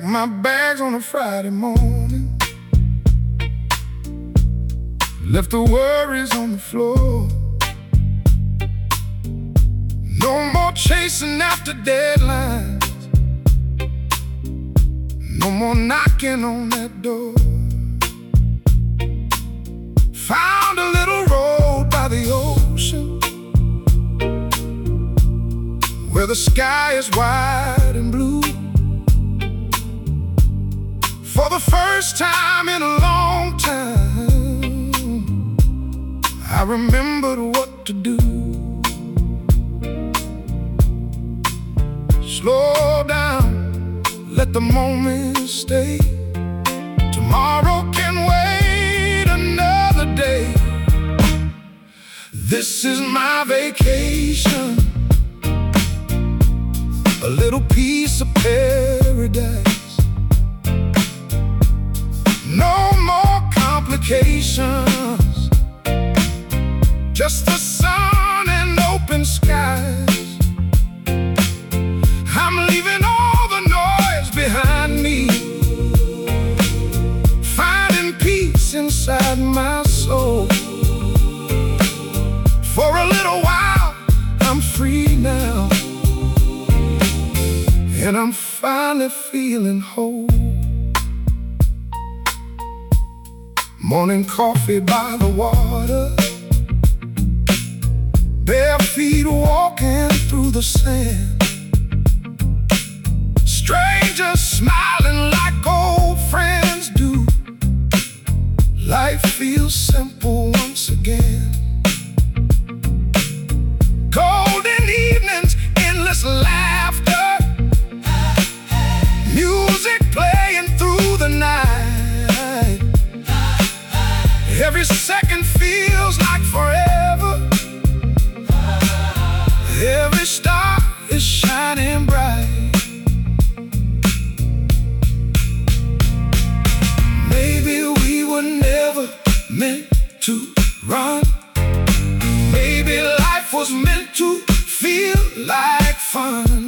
my bags on a Friday morning, left the worries on the floor. No more chasing after deadlines, no more knocking on that door. Found a little road by the ocean, where the sky is wide and blue. For the first time in a long time, I remembered what to do. Slow down, let the moment stay. Tomorrow can wait another day. This is my vacation, a little piece of paradise. No more complications, just the sun and open skies. I'm leaving all the noise behind me, finding peace inside my soul. For a little while, I'm free now, and I'm finally feeling whole. Morning coffee by the water, bare feet walking through the sand. Strangers smiling like old friends do. Life feels simple once again. Golden evenings, endless laughter, music playing through the night. Every second feels like forever. Every star is shining bright. Maybe we were never meant to run. Maybe life was meant to feel like fun.